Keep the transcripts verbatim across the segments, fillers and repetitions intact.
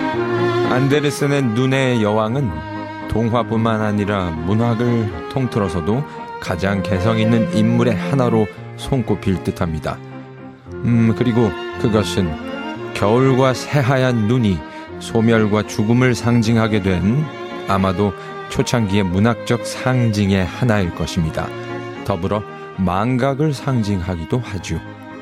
안데르센의 눈의 여왕은 동화뿐만 아니라 문학을 통틀어서도 가장 개성 있는 인물의 하나로 손꼽힐 듯합니다. 음, 그리고 그것은 겨울과 새하얀 눈이 소멸과 죽음을 상징하게 된 아마도 초창기의 문학적 상징의 하나일 것입니다. 더불어 망각을 상징하기도 하죠.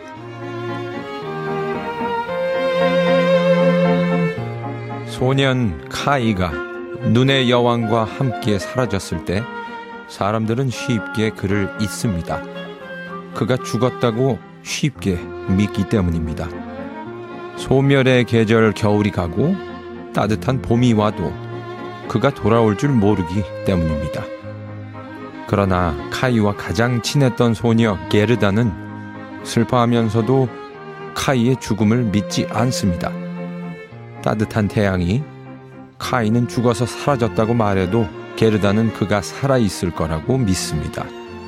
소년 카이가 눈의 여왕과 함께 사라졌을 때 사람들은 쉽게 그를 잊습니다. 그가 죽었다고 쉽게 믿기 때문입니다. 소멸의 계절 겨울이 가고 따뜻한 봄이 와도 그가 돌아올 줄 모르기 때문입니다. 그러나 카이와 가장 친했던 소녀 게르다는 슬퍼하면서도 카이의 죽음을 믿지 않습니다. 따뜻한 태양이 카이는 죽어서 사라졌다고 말해도 게르다는 그가 살아있을 거라고 믿습니다.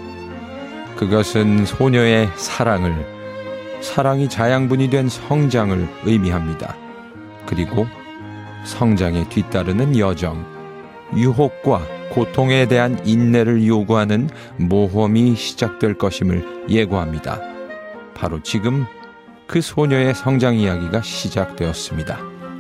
그것은 소녀의 사랑을, 사랑이 자양분이 된 성장을 의미합니다. 그리고 성장에 뒤따르는 여정, 유혹과 고통에 대한 인내를 요구하는 모험이 시작될 것임을 예고합니다. 바로 지금 그 소녀의 성장 이야기가 시작되었습니다.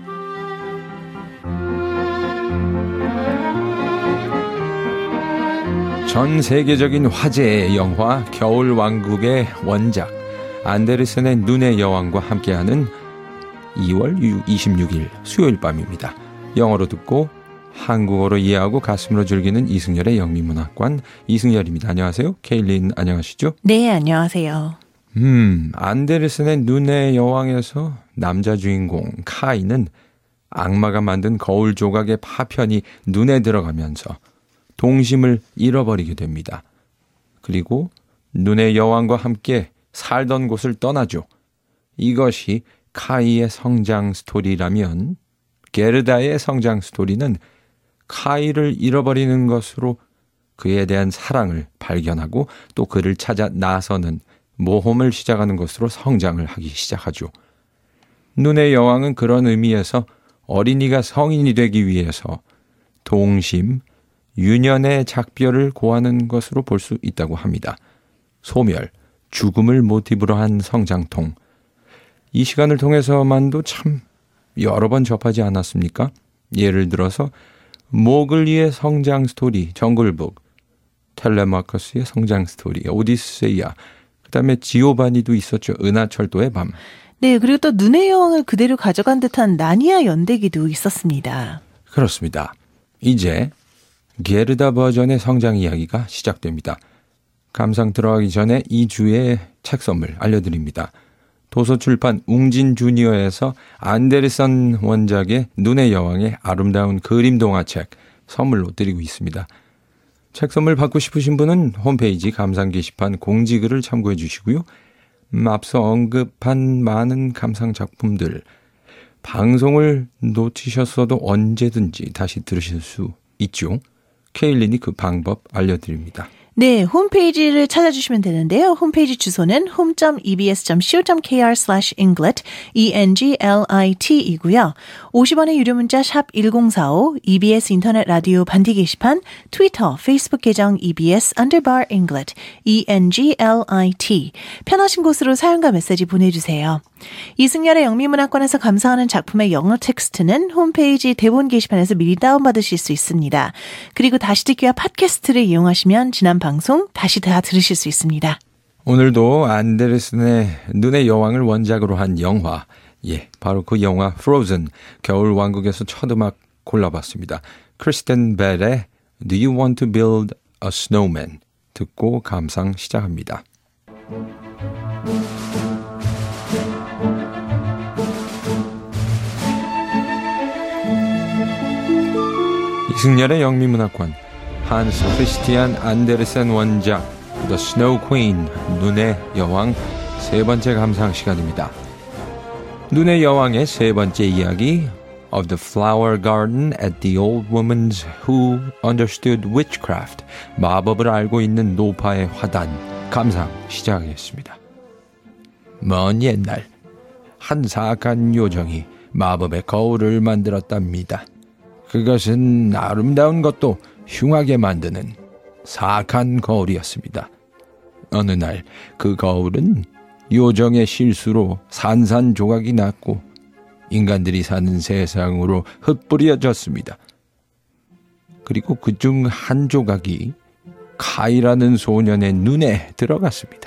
전 세계적인 화제의 영화 겨울왕국의 원작 안데르센의 눈의 여왕과 함께하는 이월 이십육일 수요일 밤입니다. 영어로 듣고 한국어로 이해하고 가슴으로 즐기는 이승열의 영미문학관 이승열입니다. 안녕하세요. 케일린 안녕하시죠? 네, 안녕하세요. 음, 안데르센의 눈의 여왕에서 남자 주인공 카이는 악마가 만든 거울 조각의 파편이 눈에 들어가면서 동심을 잃어버리게 됩니다. 그리고 눈의 여왕과 함께 살던 곳을 떠나죠. 이것이 카이의 성장 스토리라면 게르다의 성장 스토리는 카이를 잃어버리는 것으로 그에 대한 사랑을 발견하고 또 그를 찾아 나서는 모험을 시작하는 것으로 성장을 하기 시작하죠. 눈의 여왕은 그런 의미에서 어린이가 성인이 되기 위해서 동심, 유년의 작별을 고하는 것으로 볼 수 있다고 합니다. 소멸, 죽음을 모티브로 한 성장통. 이 시간을 통해서만도 참 여러 번 접하지 않았습니까? 예를 들어서 모글리의 성장 스토리, 정글북, 텔레마커스의 성장 스토리, 오디세이아, 그 다음에 지오바니도 있었죠. 은하철도의 밤. 네, 그리고 또 눈의 여왕을 그대로 가져간 듯한 나니아 연대기도 있었습니다. 그렇습니다. 이제 게르다 버전의 성장 이야기가 시작됩니다. 감상 들어가기 전에 이 주의 책 선물 알려드립니다. 도서출판 웅진 주니어에서 안데르센 원작의 눈의 여왕의 아름다운 그림 동화책 선물로 드리고 있습니다. 책 선물 받고 싶으신 분은 홈페이지 감상 게시판 공지글을 참고해 주시고요. 음, 앞서 언급한 많은 감상 작품들 방송을 놓치셨어도 언제든지 다시 들으실 수 있죠. 케일린이 그 방법 알려드립니다. 네, 홈페이지를 찾아주시면 되는데요. 홈페이지 주소는 홈 닷 이비에스 닷 씨오 닷 케이알 슬래시 잉글릿 E-N-G-L-I-T 이고요. 오십 원의 유료 문자 샵 일공사오, 이비에스 인터넷 라디오 반디 게시판, 트위터, 페이스북 계정 이비에스 underbar English, E-N-G-L-I-T. 편하신 곳으로 사연과 메시지 보내주세요. 이승열의 영미문학관에서 감상하는 작품의 영어 텍스트는 홈페이지 대본 게시판에서 미리 다운받으실 수 있습니다. 그리고 다시 듣기와 팟캐스트를 이용하시면 지난 방송 다시 다 들으실 수 있습니다. 오늘도 안데르센의 눈의 여왕을 원작으로 한 영화, 예, 바로 그 영화 Frozen, 겨울왕국에서 첫 음악 골라봤습니다. 크리스텐 벨의 Do you want to build a snowman? 듣고 감상 시작합니다. 이승열의 영미문학관 한스 크리스티안 안데르센 원작 The Snow Queen, 눈의 여왕 세 번째 감상 시간입니다. 눈의 여왕의 세 번째 이야기 Of the Flower Garden at the Old Woman's Who Understood Witchcraft, 마법을 알고 있는 노파의 화단 감상 시작하겠습니다. 먼 옛날 한 사악한 요정이 마법의 거울을 만들었답니다. 그것은 아름다운 것도 흉하게 만드는 사악한 거울이었습니다. 어느 날 그 거울은 요정의 실수로 산산조각이 났고 인간들이 사는 세상으로 흩뿌려졌습니다. 그리고 그중 한 조각이 카이라는 소년의 눈에 들어갔습니다.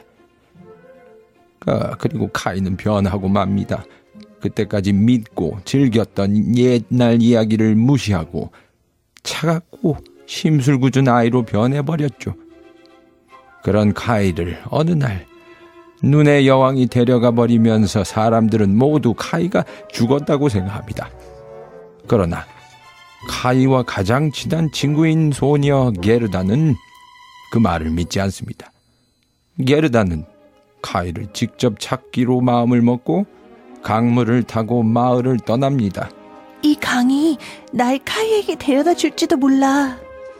아, 그리고 카이는 변하고 맙니다. 그때까지 믿고 즐겼던 옛날 이야기를 무시하고 차갑고 심술궂은 아이로 변해버렸죠. 그런 카이를 어느 날 눈의 여왕이 데려가 버리면서 사람들은 모두 카이가 죽었다고 생각합니다. 그러나 카이와 가장 친한 친구인 소녀 게르다는 그 말을 믿지 않습니다. 게르다는 카이를 직접 찾기로 마음을 먹고 강물을 타고 마을을 떠납니다. 이 강이 날 카이에게 데려다 줄지도 몰라.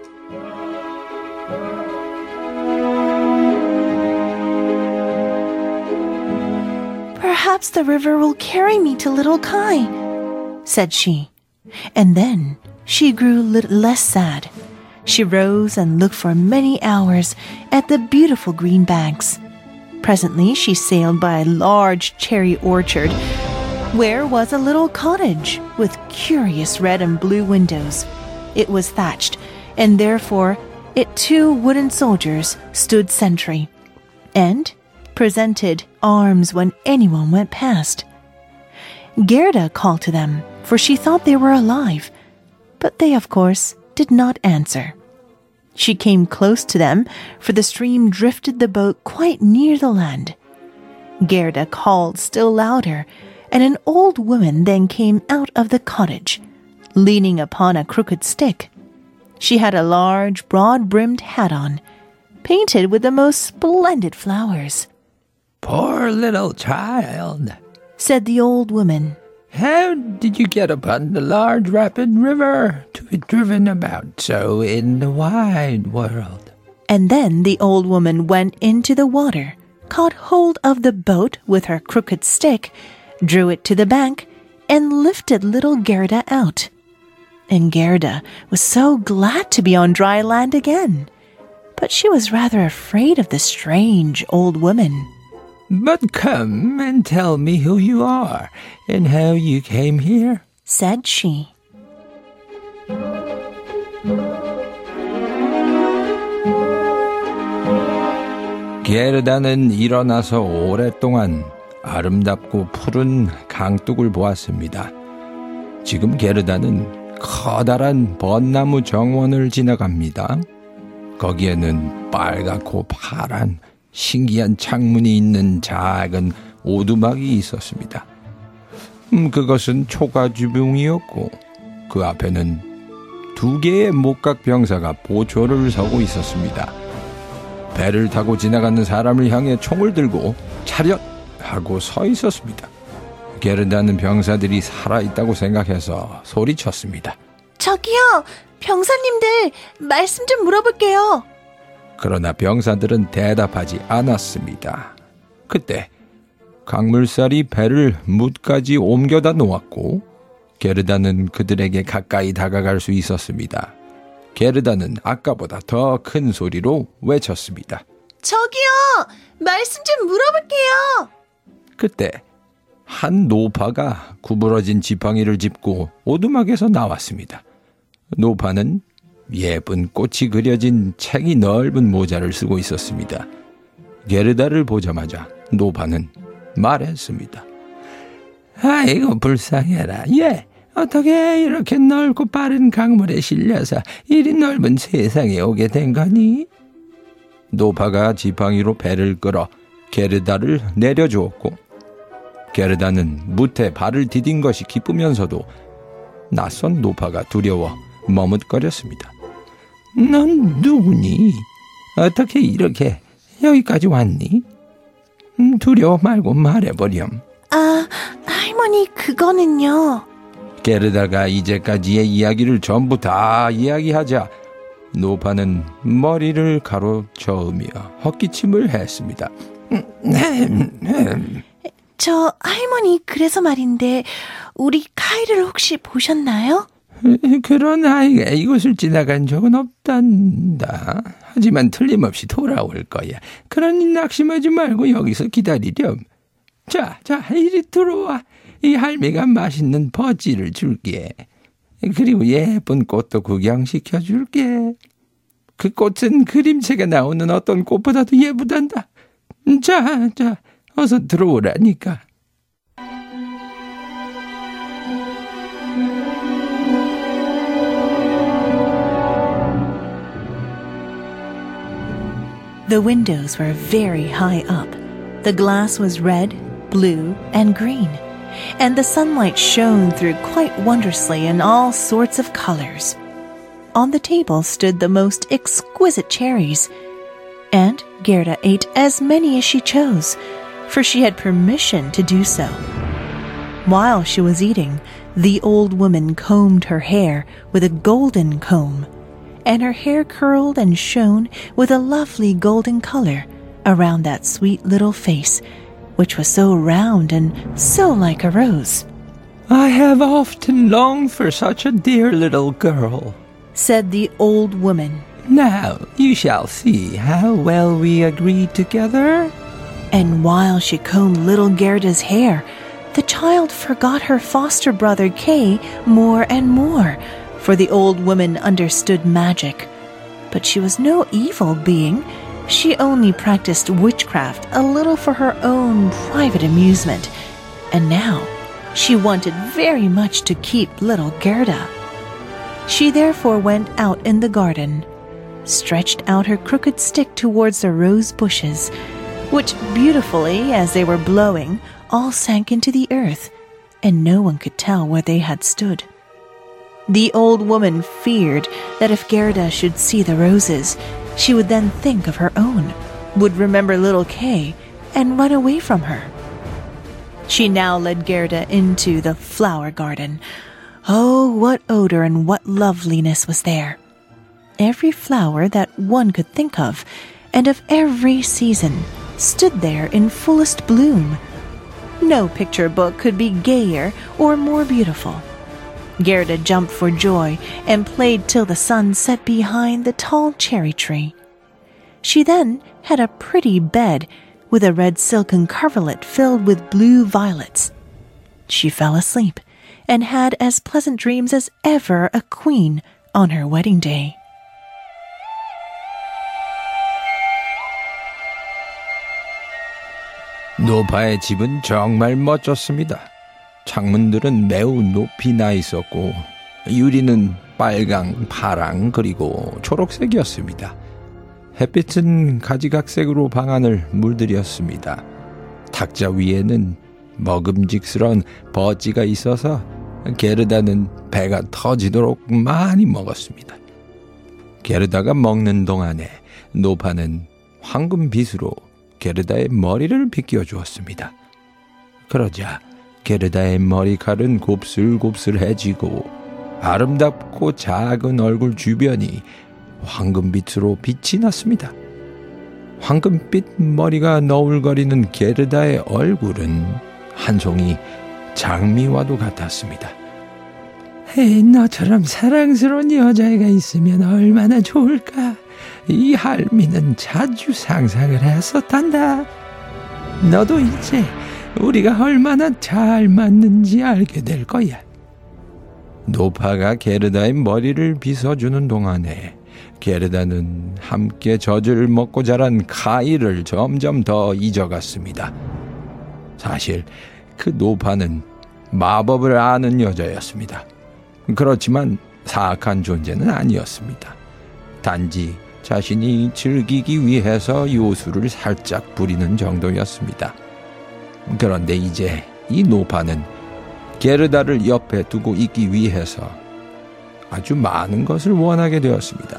Perhaps the river will carry me to little Kai, said she. And then she grew lit- less sad. She rose and looked for many hours at the beautiful green banks. Presently she sailed by a large cherry orchard, where was a little cottage with curious red and blue windows. It was thatched, and therefore it two wooden soldiers stood sentry, and presented arms when anyone went past. Gerda called to them, for she thought they were alive, but they, of course, did not answer. She came close to them, for the stream drifted the boat quite near the land. Gerda called still louder, and an old woman then came out of the cottage, leaning upon a crooked stick. She had a large, broad-brimmed hat on, painted with the most splendid flowers. Poor little child, said the old woman. How did you get upon the large rapid river to be driven about so in the wide world? And then the old woman went into the water, caught hold of the boat with her crooked stick, drew it to the bank, and lifted little Gerda out. And Gerda was so glad to be on dry land again. But she was rather afraid of the strange old woman. But come and tell me who you are and how you came here, said she. 게르다는 일어나서 오랫동안 아름답고 푸른 강둑을 보았습니다. 지금 게르다는 커다란 벚나무 정원을 지나갑니다. 거기에는 빨갛고 파란 신기한 창문이 있는 작은 오두막이 있었습니다. 음, 그것은 초가주병이었고 그 앞에는 두 개의 목각병사가 보초를 서고 있었습니다. 배를 타고 지나가는 사람을 향해 총을 들고 차렷! 하고 서 있었습니다. 게르다는 병사들이 살아있다고 생각해서 소리쳤습니다. 저기요! 병사님들 말씀 좀 물어볼게요. 그러나 병사들은 대답하지 않았습니다. 그때 강물살이 배를 뭇까지 옮겨다 놓았고 게르다는 그들에게 가까이 다가갈 수 있었습니다. 게르다는 아까보다 더 큰 소리로 외쳤습니다. 저기요! 말씀 좀 물어볼게요. 그때 한 노파가 구부러진 지팡이를 짚고 오두막에서 나왔습니다. 노파는 예쁜 꽃이 그려진 책이 넓은 모자를 쓰고 있었습니다. 게르다를 보자마자 노파는 말했습니다. 아이고 불쌍해라. 얘 어떻게 이렇게 넓고 빠른 강물에 실려서 이리 넓은 세상에 오게 된 거니? 노파가 지팡이로 배를 끌어 게르다를 내려주었고 게르다는 무태 발을 디딘 것이 기쁘면서도 낯선 노파가 두려워 머뭇거렸습니다. 넌 누구니? 어떻게 이렇게 여기까지 왔니? 음, 두려워 말고 말해보렴. 아, 할머니 그거는요. 게르다가 이제까지의 이야기를 전부 다 이야기하자 노파는 머리를 가로저으며 헛기침을 했습니다. 저 할머니 그래서 말인데 우리 카이를 혹시 보셨나요? 그런 아이가 이곳을 지나간 적은 없단다. 하지만 틀림없이 돌아올 거야. 그러니 낙심하지 말고 여기서 기다리렴. 자, 자, 이리 들어와. 이 할미가 맛있는 버찌를 줄게. 그리고 예쁜 꽃도 구경시켜줄게. 그 꽃은 그림체가 나오는 어떤 꽃보다도 예쁘단다. 자, 자, 어서 들어오라니까. The windows were very high up. The glass was red, blue, and green, and the sunlight shone through quite wondrously in all sorts of colors. On the table stood the most exquisite cherries, and Gerda ate as many as she chose, for she had permission to do so. While she was eating, the old woman combed her hair with a golden comb, and her hair curled and shone with a lovely golden color around that sweet little face, which was so round and so like a rose. I have often longed for such a dear little girl, said the old woman. Now you shall see how well we agree together. And while she combed little Gerda's hair, the child forgot her foster brother Kay more and more, for the old woman understood magic. But she was no evil being. She only practiced witchcraft a little for her own private amusement. And now she wanted very much to keep little Gerda. She therefore went out in the garden, stretched out her crooked stick towards the rose bushes, which beautifully, as they were blowing, all sank into the earth, and no one could tell where they had stood. The old woman feared that if Gerda should see the roses, she would then think of her own, would remember little Kay, and run away from her. She now led Gerda into the flower garden. Oh, what odor and what loveliness was there! Every flower that one could think of, and of every season, stood there in fullest bloom. No picture book could be gayer or more beautiful. Gerda jumped for joy and played till the sun set behind the tall cherry tree. She then had a pretty bed with a red silken coverlet filled with blue violets. She fell asleep and had as pleasant dreams as ever a queen on her wedding day. 노파의 집은 정말 멋졌습니다. 창문들은 매우 높이 나 있었고 유리는 빨강, 파랑 그리고 초록색이었습니다. 햇빛은 가지각색으로 방안을 물들였습니다. 탁자 위에는 먹음직스러운 버찌가 있어서 게르다는 배가 터지도록 많이 먹었습니다. 게르다가 먹는 동안에 노파는 황금빗으로 게르다의 머리를 빗겨주었습니다. 그러자 게르다의 머리칼은 곱슬곱슬해지고 아름답고 작은 얼굴 주변이 황금빛으로 빛이 났습니다. 황금빛 머리가 너울거리는 게르다의 얼굴은 한 송이 장미와도 같았습니다. 에이, 너처럼 사랑스러운 여자애가 있으면 얼마나 좋을까? 이 할미는 자주 상상을 했었단다. 너도 이제 우리가 얼마나 잘 맞는지 알게 될 거야. 노파가 게르다의 머리를 빗어주는 동안에 게르다는 함께 젖을 먹고 자란 카이를 점점 더 잊어갔습니다. 사실 그 노파는 마법을 아는 여자였습니다. 그렇지만 사악한 존재는 아니었습니다. 단지 자신이 즐기기 위해서 요술을 살짝 부리는 정도였습니다. 그런데 이제 이 노파는 게르다를 옆에 두고 있기 위해서 아주 많은 것을 원하게 되었습니다.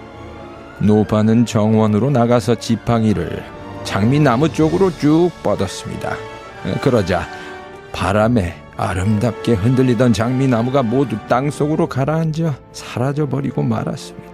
노파는 정원으로 나가서 지팡이를 장미나무 쪽으로 쭉 뻗었습니다. 그러자 바람에 아름답게 흔들리던 장미나무가 모두 땅속으로 가라앉아 사라져버리고 말았습니다.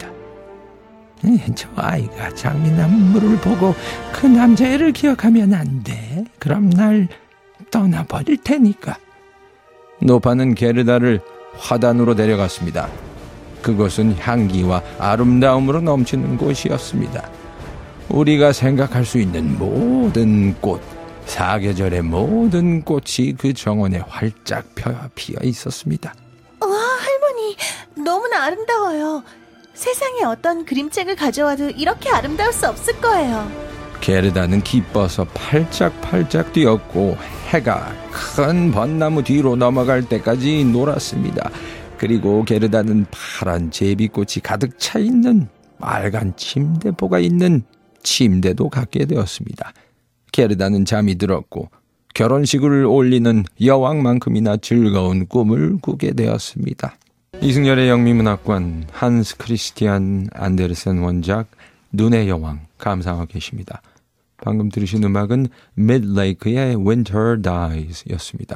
저 아이가 장미나무를 보고 그 남자애를 기억하면 안 돼. 그럼 날 떠나버릴 테니까. 노파는 게르다를 화단으로 데려갔습니다. 그것은 향기와 아름다움으로 넘치는 곳이었습니다. 우리가 생각할 수 있는 모든 꽃, 사계절의 모든 꽃이 그 정원에 활짝 피어 있었습니다. 와, 할머니, 너무나 아름다워요. 세상에 어떤 그림책을 가져와도 이렇게 아름다울 수 없을 거예요. 게르다는 기뻐서 팔짝팔짝 뛰었고 해가 큰 벚나무 뒤로 넘어갈 때까지 놀았습니다. 그리고 게르다는 파란 제비꽃이 가득 차 있는 빨간 침대포가 있는 침대도 갖게 되었습니다. 게르다는 잠이 들었고 결혼식을 올리는 여왕만큼이나 즐거운 꿈을 꾸게 되었습니다. 이승열의 영미문학관 한스 크리스티안 안데르센 원작 눈의 여왕 감상하고 계십니다. 방금 들으신 음악은 미드레이크의 Winter Dies 였습니다.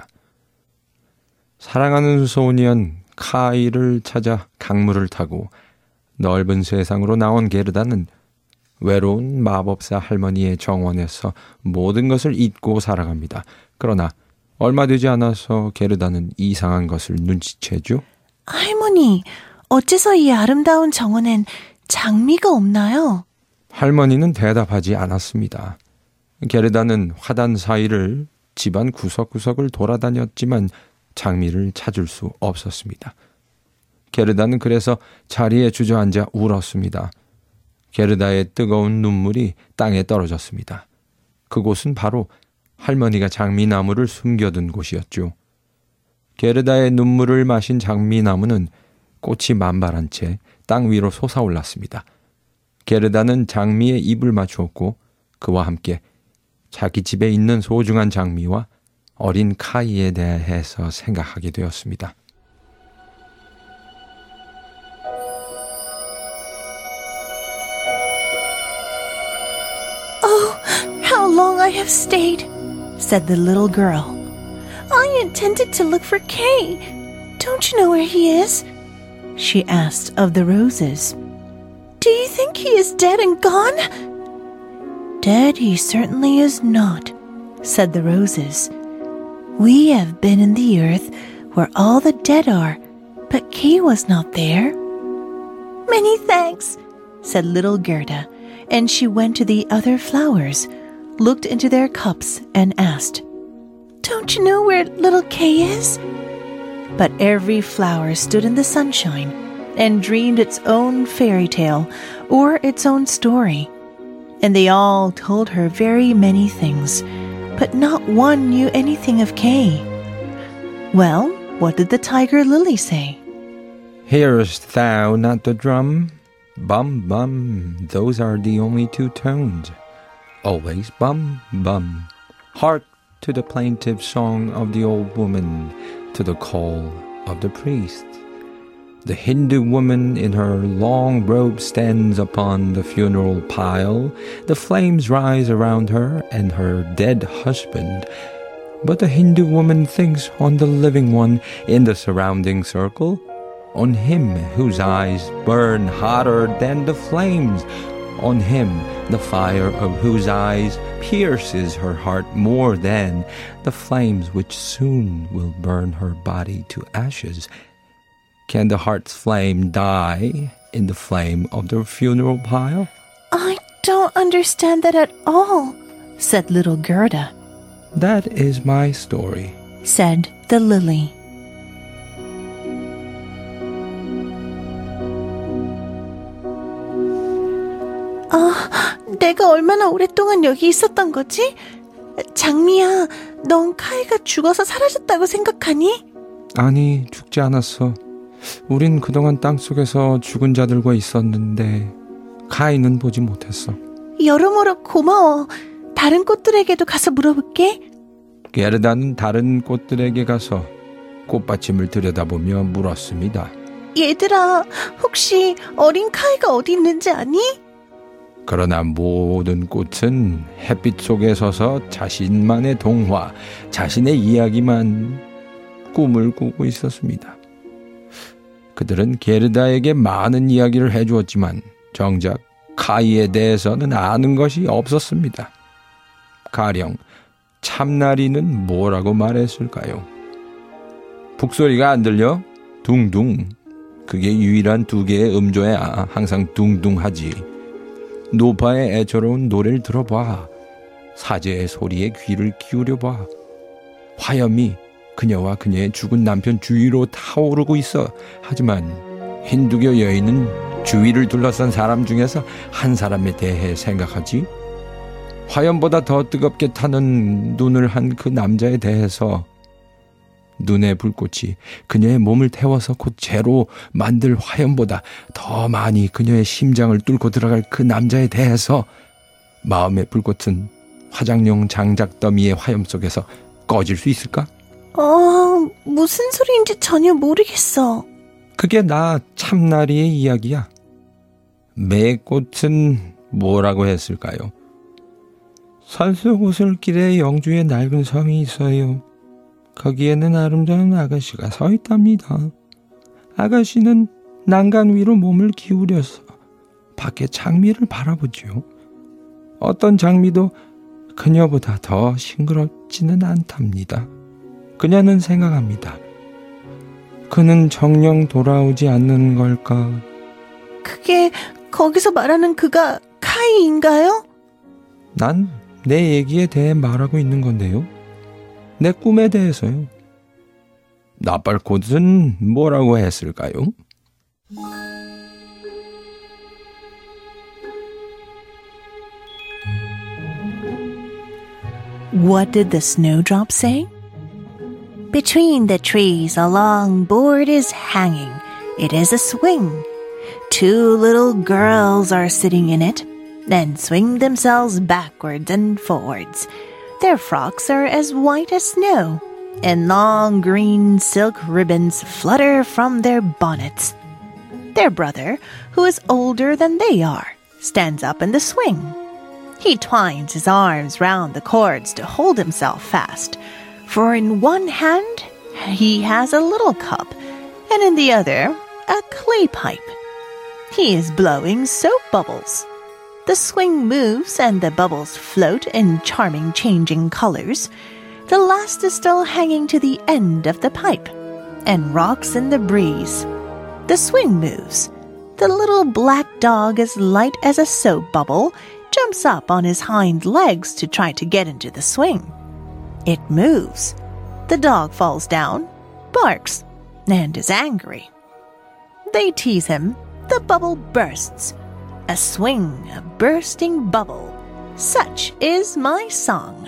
사랑하는 소년 카이를 찾아 강물을 타고 넓은 세상으로 나온 게르다는 외로운 마법사 할머니의 정원에서 모든 것을 잊고 살아갑니다. 그러나 얼마 되지 않아서 게르다는 이상한 것을 눈치채죠. 할머니, 어째서 이 아름다운 정원엔 장미가 없나요? 할머니는 대답하지 않았습니다. 게르다는 화단 사이를 집안 구석구석을 돌아다녔지만 장미를 찾을 수 없었습니다. 게르다는 그래서 자리에 주저앉아 울었습니다. 게르다의 뜨거운 눈물이 땅에 떨어졌습니다. 그곳은 바로 할머니가 장미나무를 숨겨둔 곳이었죠. 게르다의 눈물을 마신 장미나무는 꽃이 만발한 채 땅 위로 솟아올랐습니다. 게르다는 장미에 입을 맞추었고 그와 함께 자기 집에 있는 소중한 장미와 어린 카이에 대해서 생각하게 되었습니다. How long I have stayed, said the little girl. I intended to look for Kay. Don't you know where he is? She asked of the roses. Do you think he is dead and gone? Dead he certainly is not, said the roses. We have been in the earth where all the dead are, but Kay was not there. Many thanks, said little Gerda, and she went to the other flowers, looked into their cups, and asked, Don't you know where little Kay is? But every flower stood in the sunshine and dreamed its own fairy tale or its own story. And they all told her very many things, but not one knew anything of Kay. Well, what did the tiger lily say? Hearest thou not the drum? Bum, bum, those are the only two tones. Always bum, bum. Hark to the plaintive song of the old woman, to the call of the priest. The Hindu woman in her long robe stands upon the funeral pile. The flames rise around her and her dead husband. But the Hindu woman thinks on the living one in the surrounding circle, on him whose eyes burn hotter than the flames, on him the fire of whose eyes pierces her heart more than the flames which soon will burn her body to ashes. Can the heart's flame die in the flame of the funeral pile? I don't understand that at all, said little Gerda. That is my story, said the lily. 아, 내가 얼마나 오랫동안 여기 있었던 거지? 장미야, 넌 카이가 죽어서 사라졌다고 생각하니? 아니, 죽지 않았어. 우린 그동안 땅속에서 죽은 자들과 있었는데 카이는 보지 못했어. 여러모로 고마워. 다른 꽃들에게도 가서 물어볼게. 게르다는 다른 꽃들에게 가서 꽃받침을 들여다보며 물었습니다. 얘들아, 혹시 어린 카이가 어디 있는지 아니? 그러나 모든 꽃은 햇빛 속에 서서 자신만의 동화, 자신의 이야기만 꿈을 꾸고 있었습니다. 그들은 게르다에게 많은 이야기를 해주었지만 정작 카이에 대해서는 아는 것이 없었습니다. 가령 참나리는 뭐라고 말했을까요? 북소리가 안 들려? 둥둥. 그게 유일한 두 개의 음조야. 항상 둥둥하지. 노파의 애처로운 노래를 들어봐. 사제의 소리에 귀를 기울여봐. 화염이 그녀와 그녀의 죽은 남편 주위로 타오르고 있어. 하지만 힌두교 여인은 주위를 둘러싼 사람 중에서 한 사람에 대해 생각하지. 화염보다 더 뜨겁게 타는 눈을 한 그 남자에 대해서, 눈의 불꽃이 그녀의 몸을 태워서 곧 재로 만들 화염보다 더 많이 그녀의 심장을 뚫고 들어갈 그 남자에 대해서 마음의 불꽃은 화장용 장작 더미의 화염 속에서 꺼질 수 있을까? 어, 무슨 소리인지 전혀 모르겠어. 그게 나 참나리의 이야기야. 매꽃은 뭐라고 했을까요? 산속 오솔길에 영주의 낡은 성이 있어요. 거기에는 아름다운 아가씨가 서 있답니다. 아가씨는 난간 위로 몸을 기울여서 밖의 장미를 바라보죠. 어떤 장미도 그녀보다 더 싱그럽지는 않답니다. 그녀는 생각합니다. 그는 정녕 돌아오지 않는 걸까? 그게 거기서 말하는 그가 카이인가요? 난 내 얘기에 대해 말하고 있는 건데요. 내 꿈에 대해서요. 나팔꽃은 뭐라고 했을까요? What did the snowdrop say? Between the trees a long board is hanging. It is a swing. Two little girls are sitting in it, then swing themselves backwards and forwards. Their frocks are as white as snow, and long green silk ribbons flutter from their bonnets. Their brother, who is older than they are, stands up in the swing. He twines his arms round the cords to hold himself fast, for in one hand he has a little cup, and in the other a clay pipe. He is blowing soap bubbles. The swing moves and the bubbles float in charming changing colors. The last is still hanging to the end of the pipe and rocks in the breeze. The swing moves. The little black dog, as light as a soap bubble, jumps up on his hind legs to try to get into the swing. It moves. The dog falls down, barks, and is angry. They tease him. The bubble bursts. A swing, a bursting bubble. Such is my song.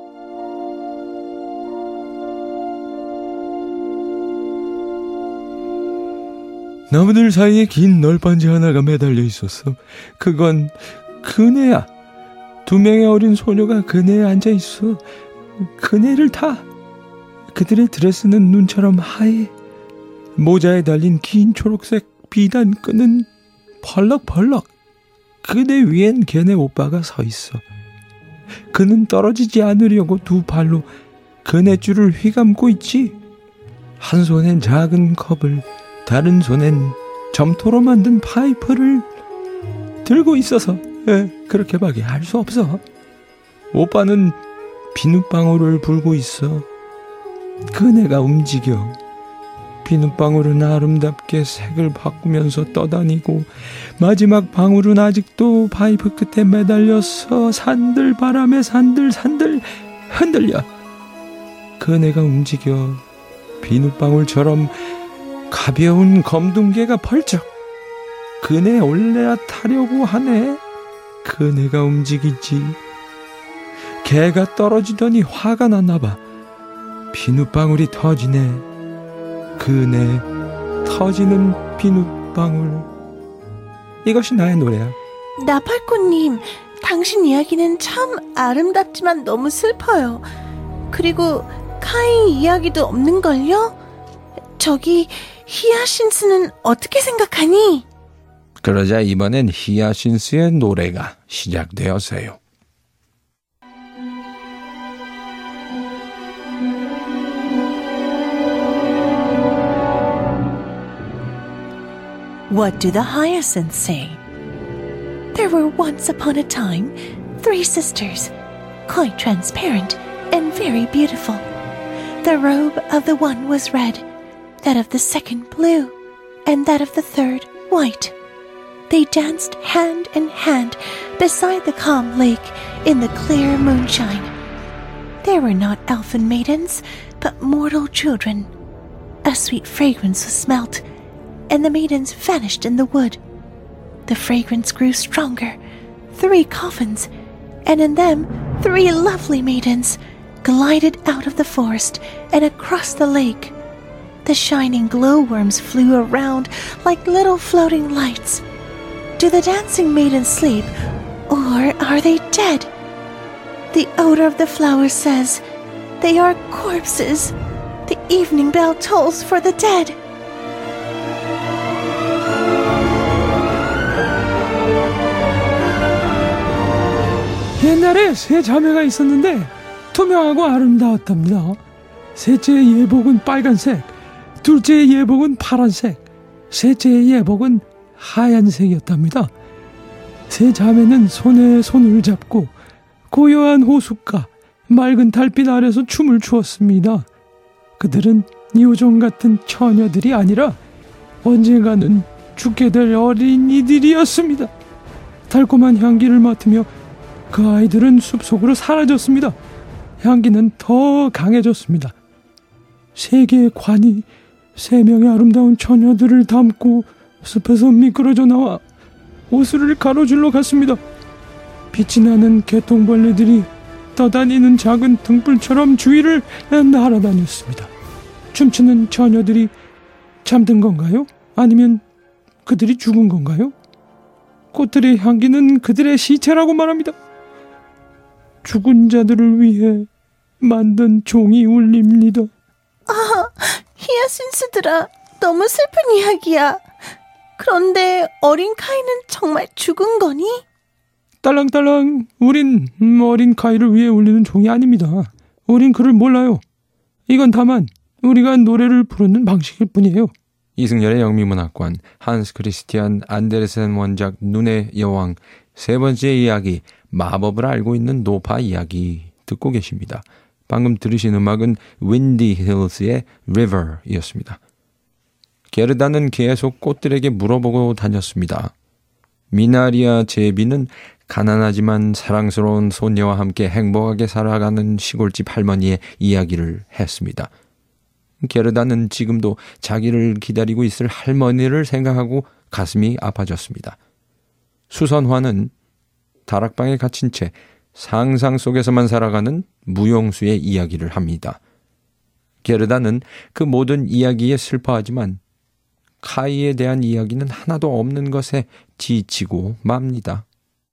나무들 사이에 긴 널빤지 하나가 매달려 있었어. 그건 그네야. 두 명의 어린 소녀가 그네에 앉아 있어. 그네를 타. 그들의 드레스는 눈처럼 하얘. 모자에 달린 긴 초록색 비단 끈은 펄럭펄럭. 그네 위엔 걔네 오빠가 서 있어. 그는 떨어지지 않으려고 두 발로 그네 줄을 휘감고 있지. 한 손엔 작은 컵을, 다른 손엔 점토로 만든 파이프를 들고 있어서 에, 그렇게밖에 할 수 없어. 오빠는 비눗방울을 불고 있어. 그네가 움직여. 비눗방울은 아름답게 색을 바꾸면서 떠다니고 마지막 방울은 아직도 파이프 끝에 매달려서 산들 바람에 산들산들 흔들려. 그네가 움직여. 비눗방울처럼 가벼운 검둥개가 펄쩍 그네 올라타려고 하네. 그네가 움직이지. 개가 떨어지더니 화가 났나봐. 비눗방울이 터지네. 그네 터지는 비눗방울. 이것이 나의 노래야. 나팔꽃님, 당신 이야기는 참 아름답지만 너무 슬퍼요. 그리고 카이 이야기도 없는걸요? 저기 히아신스는 어떻게 생각하니? 그러자 이번엔 히아신스의 노래가 시작되었어요. What do the hyacinths say? There were once upon a time three sisters, quite transparent, and very beautiful. The robe of the one was red, that of the second blue, and that of the third white. They danced hand in hand beside the calm lake in the clear moonshine. They were not elfin maidens, but mortal children. A sweet fragrance was smelt, and the maidens vanished in the wood. The fragrance grew stronger. Three coffins, and in them three lovely maidens, glided out of the forest and across the lake. The shining glowworms flew around like little floating lights. Do the dancing maidens sleep, or are they dead? The odor of the flowers says they are corpses. The evening bell tolls for the dead. 옛날에 세 자매가 있었는데 투명하고 아름다웠답니다. 셋째의 예복은 빨간색, 둘째의 예복은 파란색, 셋째의 예복은 하얀색이었답니다. 세 자매는 손에 손을 잡고 고요한 호숫가, 맑은 달빛 아래서 춤을 추었습니다. 그들은 요정 같은 처녀들이 아니라 언젠가는 죽게 될 어린이들이었습니다. 달콤한 향기를 맡으며 그 아이들은 숲속으로 사라졌습니다. 향기는 더 강해졌습니다. 세 개의 관이 세 명의 아름다운 처녀들을 담고 숲에서 미끄러져 나와 호수를 가로질러 갔습니다. 빛이 나는 개똥벌레들이 떠다니는 작은 등불처럼 주위를 날아다녔습니다. 춤추는 처녀들이 잠든 건가요? 아니면 그들이 죽은 건가요? 꽃들의 향기는 그들의 시체라고 말합니다. 죽은 자들을 위해 만든 종이 울립니다. 아, 히야신스들아, 너무 슬픈 이야기야. 그런데 어린 카이는 정말 죽은 거니? 딸랑딸랑, 우린 어린 카이를 위해 울리는 종이 아닙니다. 우린 그를 몰라요. 이건 다만 우리가 노래를 부르는 방식일 뿐이에요. 이승열의 영미문학관, 한스 크리스티안 안데르센 원작 눈의 여왕 세 번째 이야기, 마법을 알고 있는 노파 이야기 듣고 계십니다. 방금 들으신 음악은 윈디 힐스의 River이었습니다. 게르다는 계속 꽃들에게 물어보고 다녔습니다. 미나리아 제비는 가난하지만 사랑스러운 손녀와 함께 행복하게 살아가는 시골집 할머니의 이야기를 했습니다. 게르다는 지금도 자기를 기다리고 있을 할머니를 생각하고 가슴이 아파졌습니다. 수선화는 다락방에 갇힌 채 상상 속에서만 살아가는 무용수의 이야기를 합니다. 게르다는 그 모든 이야기에 슬퍼하지만 카이에 대한 이야기는 하나도 없는 것에 지치고 맙니다.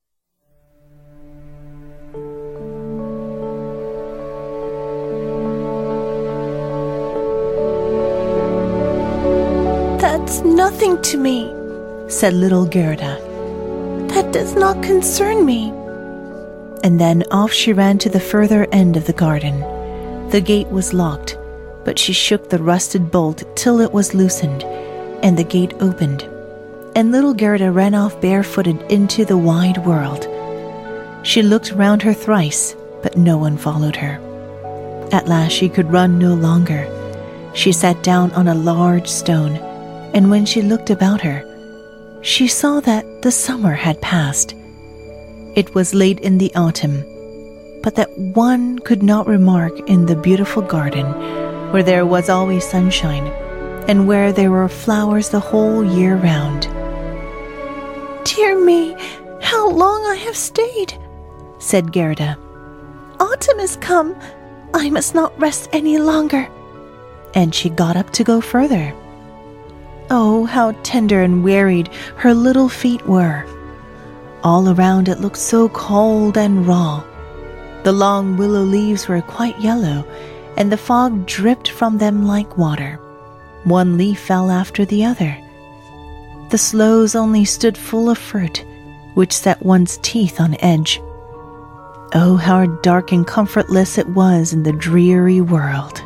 That's nothing to me, said little Gerda. That does not concern me. And then off she ran to the further end of the garden. The gate was locked, but she shook the rusted bolt till it was loosened, and the gate opened, and little Gerda ran off barefooted into the wide world. She looked round her thrice, but no one followed her. At last she could run no longer. She sat down on a large stone, and when she looked about her, she saw that the summer had passed. It was late in the autumn, but that one could not remark in the beautiful garden, where there was always sunshine, and where there were flowers the whole year round. Dear me, how long I have stayed, said Gerda. Autumn is come. I must not rest any longer. And she got up to go further. Oh, how tender and wearied her little feet were. All around it looked so cold and raw. The long willow leaves were quite yellow, and the fog dripped from them like water. One leaf fell after the other. The sloes only stood full of fruit, which set one's teeth on edge. Oh, how dark and comfortless it was in the dreary world.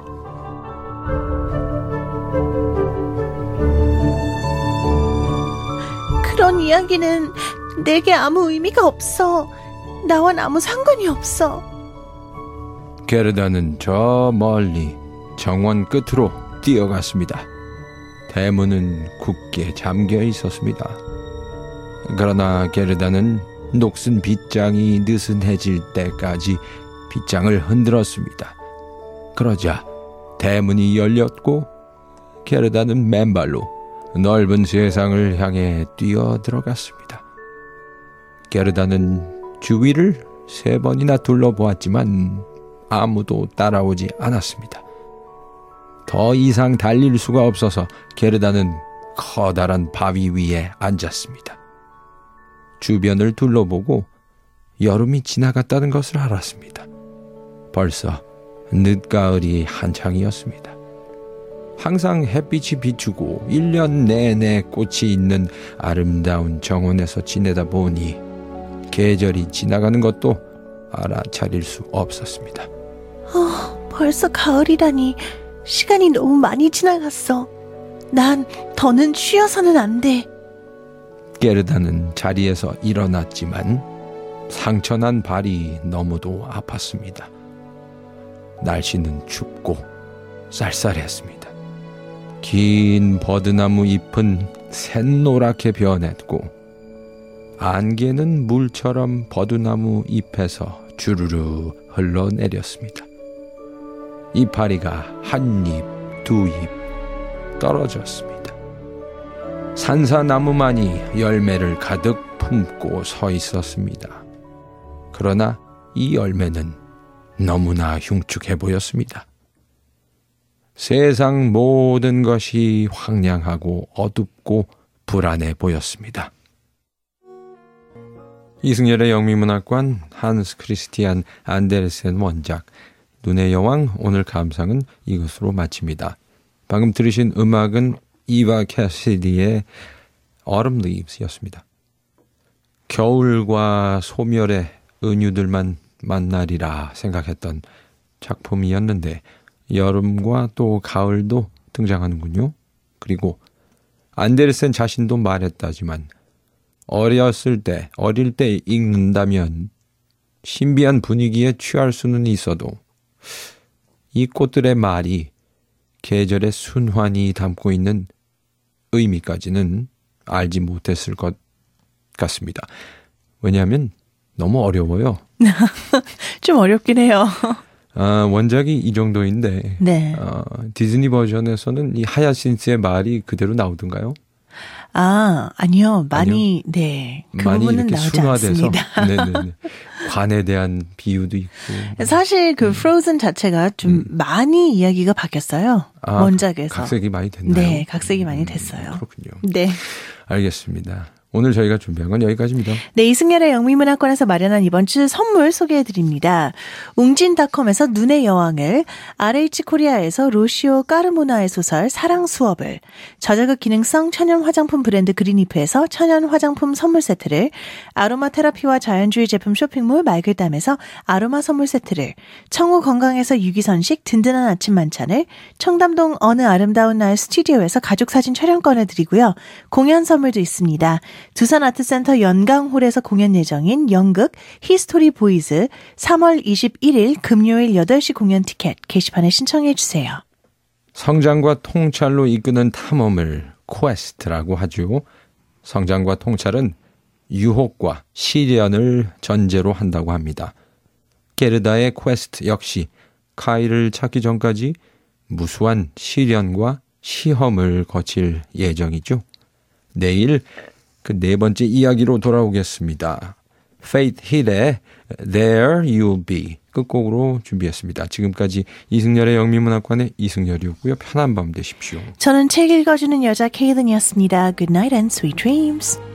그런 이야기는 내게 아무 의미가 없어. 나와 아무 상관이 없어. 게르다는 저 멀리 정원 끝으로 뛰어갔습니다. 대문은 굳게 잠겨 있었습니다. 그러나 게르다는 녹슨 빗장이 느슨해질 때까지 빗장을 흔들었습니다. 그러자 대문이 열렸고 게르다는 맨발로 넓은 세상을 향해 뛰어들어갔습니다. 게르다는 주위를 세 번이나 둘러보았지만 아무도 따라오지 않았습니다. 더 이상 달릴 수가 없어서 게르다는 커다란 바위 위에 앉았습니다. 주변을 둘러보고 여름이 지나갔다는 것을 알았습니다. 벌써 늦가을이 한창이었습니다. 항상 햇빛이 비추고 일 년 내내 꽃이 있는 아름다운 정원에서 지내다 보니 계절이 지나가는 것도 알아차릴 수 없었습니다. 어, 벌써 가을이라니. 시간이 너무 많이 지나갔어. 난 더는 쉬어서는 안 돼. 게르다는 자리에서 일어났지만 상처난 발이 너무도 아팠습니다. 날씨는 춥고 쌀쌀했습니다. 긴 버드나무 잎은 샛노랗게 변했고 안개는 물처럼 버드나무 잎에서 주르르 흘러내렸습니다. 이파리가 한 잎, 두 잎 떨어졌습니다. 산사나무만이 열매를 가득 품고 서 있었습니다. 그러나 이 열매는 너무나 흉측해 보였습니다. 세상 모든 것이 황량하고 어둡고 불안해 보였습니다. 이승열의 영미문학관, 한스 크리스티안 안데르센 원작, 눈의 여왕, 오늘 감상은 이것으로 마칩니다. 방금 들으신 음악은 이바 캐시디의 Autumn Leaves였습니다. 겨울과 소멸의 은유들만 만나리라 생각했던 작품이었는데 여름과 또 가을도 등장하는군요. 그리고 안데르센 자신도 말했다지만 어렸을 때, 어릴 때 읽는다면 신비한 분위기에 취할 수는 있어도 이 꽃들의 말이 계절의 순환이 담고 있는 의미까지는 알지 못했을 것 같습니다. 왜냐하면 너무 어려워요. 좀 어렵긴 해요. 아, 원작이 이 정도인데 네. 어, 디즈니 버전에서는 이 하야신스의 말이 그대로 나오던가요? 아, 아니요. 많이, 아니요. 네. 그 많이 부분은 이렇게 나오지 순화돼서 않습니다. 네네네. 관에 대한 비유도 있고. 사실 그 프로즌 자체가 좀 음. 많이 이야기가 바뀌었어요. 아, 원작에서. 각색이 많이 됐나요? 네, 각색이 많이 됐어요. 음, 그렇군요. 네. 알겠습니다. 오늘 저희가 준비한 건 여기까지입니다. 네, 이승열의 영미문학관에서 마련한 이번 주 선물 소개해드립니다. 웅진닷컴에서 눈의 여왕을, 알에이치코리아에서 로시오 까르모나의 소설 사랑 수업을, 저자극 기능성 천연 화장품 브랜드 그린리프에서 천연 화장품 선물 세트를, 아로마 테라피와 자연주의 제품 쇼핑몰 말글담에서 아로마 선물 세트를, 청우 건강에서 유기선식 든든한 아침 만찬을, 청담동 어느 아름다운 날 스튜디오에서 가족사진 촬영권을 드리고요. 공연 선물도 있습니다. 두산아트센터 연강홀에서 공연 예정인 연극 히스토리 보이즈 삼월 이십일일 금요일 여덟 시 공연 티켓 게시판에 신청해 주세요. 성장과 통찰로 이끄는 탐험을 퀘스트라고 하죠. 성장과 통찰은 유혹과 시련을 전제로 한다고 합니다. 게르다의 퀘스트 역시 카이를 찾기 전까지 무수한 시련과 시험을 거칠 예정이죠. 내일 그 네 번째 이야기로 돌아오겠습니다. Faith Hill의 There You'll Be 끝곡으로 준비했습니다. 지금까지 이승열의 영미문학관의 이승열이었고요. 편한 밤 되십시오. 저는 책 읽어주는 여자 케이든이었습니다. Good night and sweet dreams.